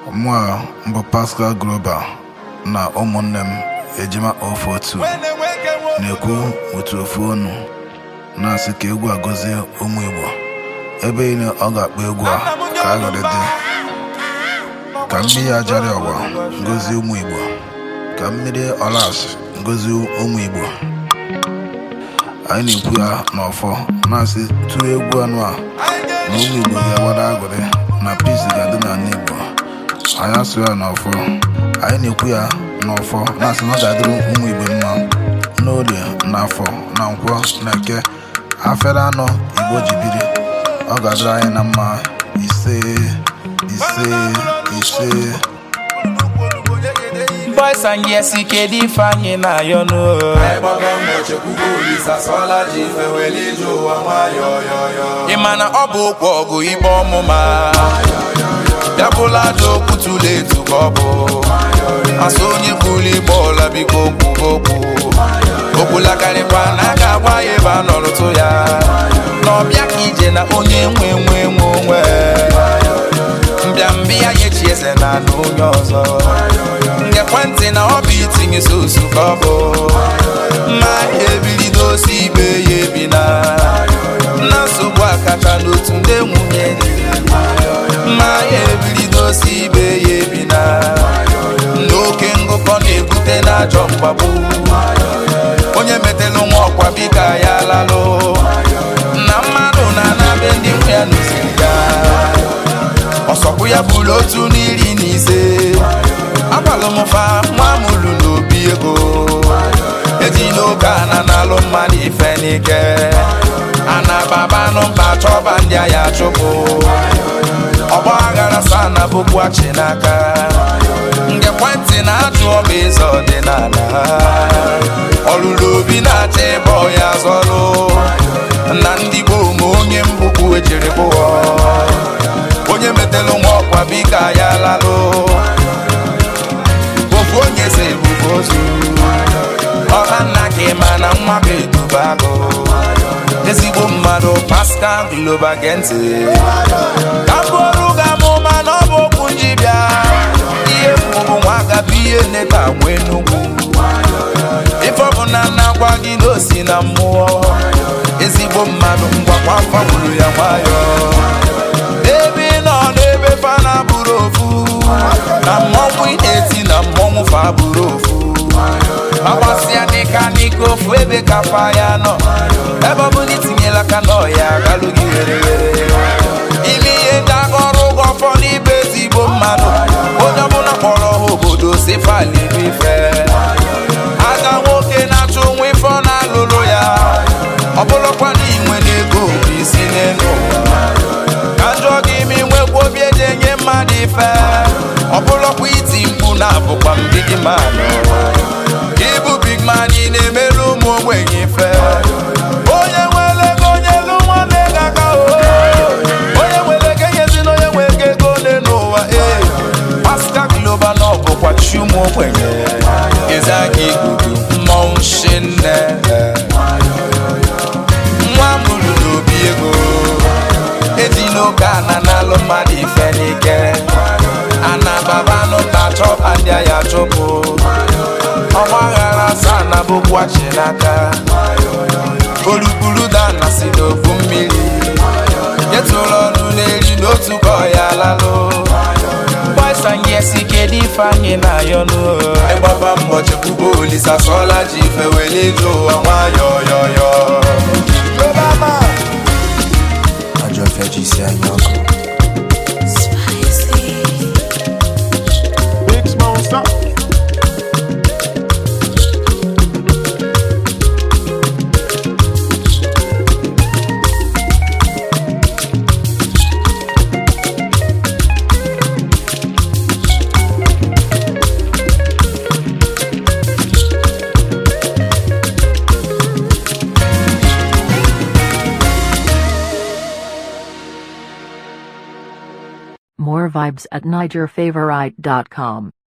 Mwa mbụ Pascal Global na ụmụnne m ejima ofu otu na-ekwu otu ofu ọnụ na-asị ka egwu a gọzie ụmụ Igbo ebe ile ọ ga-akpọ egwu a ka aghọrị dị ka mmiri ajari ọwa ngozi ụmụ Igbo ka mmiri ọlas ngozi ụmụ Igbo. Anyị na-ekwu ya n'ọfọ na-asị tụọ egwu anụ a na ụmụ Igbo ga-agbada aghọrị na peace ga-adị n'ala Igbo. Anyị asụ ya n'ọfọ, anyị na-ekwu ya n'ọfọ na-asị na ọ ga-adịrị ụmụ Igbo mma n'orie n'afọ na nkwọ na eke afere anọ Igbo ji biri, ọ ga-adịrị anyị na mma ise ise ise. Boys and yes, kedu ife anyị na-ayọ n'o ị ma na ọ bụ okwu ọgụ ikpe ọmụma ya bụla aja okwu tụrụ etu ka ọ bụ asụ onye kwuru igbe ọla biko okwu okwulakarịkwa na a ga-agwa ya ebe a nọrụtụ ya n'ọbịa ka ije na onye nwe onwe mbịambịa ya echi eze na anụ onye ọzọ ekwentị na ọ bụ itinye sosu ka ọ bụ ma ebilido osi ibe ya ebi na nsogbu akacha n'otu ndị nwunye ma ebilido osi ibe ya ebi na n'oke ngụkọ na-ebute n'ajọ mgbagbu onye metelu nwa ọkwa bika ya lalụ na mmadụ na-anabe ndị nwe ya n'osiri ya ọsọkwu ya bụrụ otu n'iri na ise agbalụmụfa nwa mụrụ n'obi ego eji n'oge ana n'alụ mmadụ ife n'ike ana babanụ mba chọba ndị agha chụpụ ọgba aghara sa na bụkwu achị n'aka nke ekwentị na-ajụ ọba eze ọdịnala ọlụlụ obi na-achọ ịbọ ya zọlụ na ndị gboo ma onye mbụkwu ejiri bụọ onye metelu nwa ọkwa bika ya lalụ ofu onye si ebubo ozu ọha nna ka ịma na nwa bụ eduba agụ ezigbo mmadụ Pascal Global gentị ka mbụ ọrụ ga-amụma na ọ bụ okwu njibịa ihe mbụ nwa agabụ ihe neta nwee n'ugwu ife ọbụla na-agwa gị n'osi na mmụọ ezigbo mmadụ ngwakwa afọ gburu ya nwayọ ebe nọ n'ebe fa na bụrụ ofu na mmọnwụ eti na mmọnwụ fa bụrụ ofu agbasịa dịka n'ike ofu ebe ka fa ya nọ ebe ọ bụla itinyela aka n'ọya galụ gị were ime ihe ndị agọrụ ụgwọ ọfọ n'ibe ezigbo mmadụ onye ọbụla kpọrọ ha obodo si faliri ife aga nwoke na-achụ onwe ife ọ na-alụrụ ya ọ bụrụkwa na inwe n'ego bụ isi n'elu ka njọ gị ime nwekwa obi eji enye mmadụ ife ọ bụrụkwa iti mkpu na-abụkwa mbigi mmadụ ịbụ big man ị na-emerụ ụmụ ogbenye ife onye nwere ego onye elu nwanne ga-aka onye nwere ego enyezi na onye nwere ego ole n'ụwa Pascal Global na ọ bụkwa chi ụmụ ogbenye eze aka ikuku mmọnwụ shinne nwa mụrụ n'obi ego eji n'oge ana n'alụ mmadụ ife n'ike ana babanụ ta-chọba ndị agha chụpụ ọgba aghara saa na bụkwu achị n'aka olukpuru dana si n'ofu mmiri nyetụrụ ọnụ n'eri n'otu ka ọ ya lalụ Boys and yes, kedu ife anyị na-ayọ n'o ịgbaba mbọ chekwubo olisa sọla ji ife wele ije ụwa nwayọ yọyọ ajọ feji isi anyị ọkụ Big Smosa. More vibes at NigerFavorite.com.